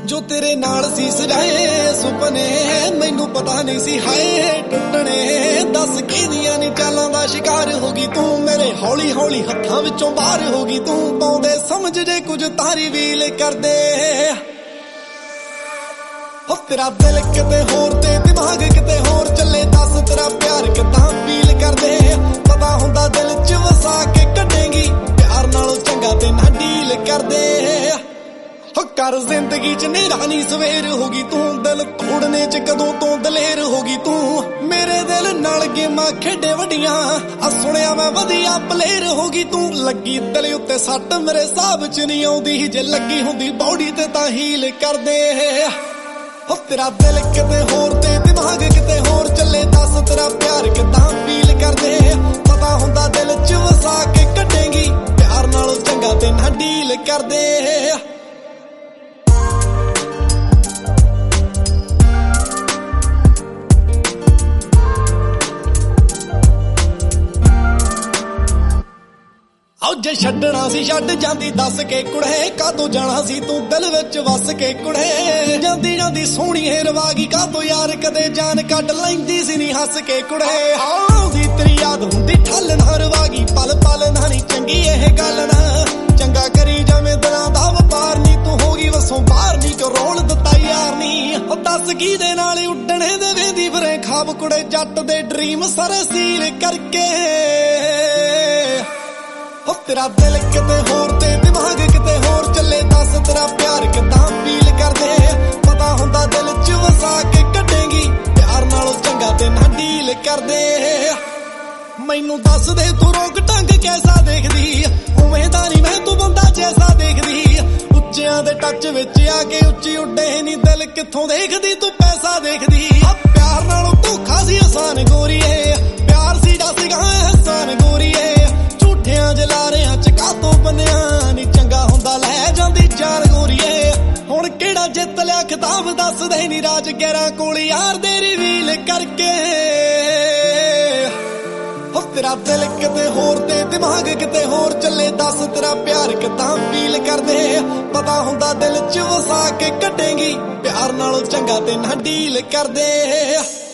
जो तेरे नाल सी सजाए सुपने मैनू पता नहीं सी हाए टुटने दस किदियां नी चालां दा शिकार होगी तू मेरे हौली हौली हत्थां विचों बाहर होगी तू पाउंदे समझ जे कुछ तारी वील कर दे हो तेरा दिल किते होर ते दिमाग किते होर चले दस तेरा प्यार किदां फील कर दे पता हुंदा दिल च वसा के कढेंगी प्यार नालों चंगा ते ना डील कर दे कर जिंदगी च निरानी सवेर होगी तू दिल तोड़ने च कदों तो दलेर होगी तू मेरे दिल नाल गेमां खेडे वड्डियां आ सुनिया मैं वधिया प्लेयर होगी तू लगी दिल उत्ते सट मेरे हिसाब च नहीं आउंदी जे लगी हुंदी बॉडी ते तां हील कर दे हो तेरा दिल किते होर ते दिमाग किते होर चले दस तेरा प्यार किदां फील कर दे पता हुंदा दिल च वसा के कढेंगी प्यार नालों चंगा ते ना डील कर दे जे छड्डना सी छड्ड जांदी दस के कुड़े कातों जाना सी तू दिल विच वस के कुड़े जांदी जांदी सोहणी रवागी कातों यार कदे जान कढ लैंदी सी नी हस के कुड़े आउंदी तेरी याद हुंदी ठल ना रवागी पल पल ना नी चंगी इह गल ना चंगा करी जावें दिलां दा वपार नी तू होगी वसों बाहर नी जो रोल दित्ता यार नी ओ दस की दे नाल उड्डणे दे वेंदी फिरे खाब कुड़े जट दे ड्रीम सारे सील करके हो तेरा दिल किते होर ते दिमाग किते होर चले दस तेरा प्यार किदां फील कर दे पता हुंदा दिल च वसा के कढेंगी प्यार नालों चंगा ते ना डील कर दे मैनू दस दे तू रोक ढंग कैसा देखदी उवें दा नहीं मैं तू बंदा जैसा देखदी उच्चियां दे टच विच आके उच्ची उड्डे नी दिल कित्थों देखदी तू पैसा देखदी प्यार नालों धोखा सी आसान गोरीए प्यार सी सीगा एहसान गोरीए जलारियां च कातों बनिया नी चंगा हुंदा लै जांदी चार गोरीए हुण केड़ा जित लिया खिताब दस दे नी राज 11 कोल यार दे रिवील करके हो तेरा दिल किते होर ते दिमाग किते होर चले दस तेरा प्यार किदां फील कर दे पता हुंदा दिल च वसा के कढेंगी प्यार नालों चंगा ते ना डील कर दे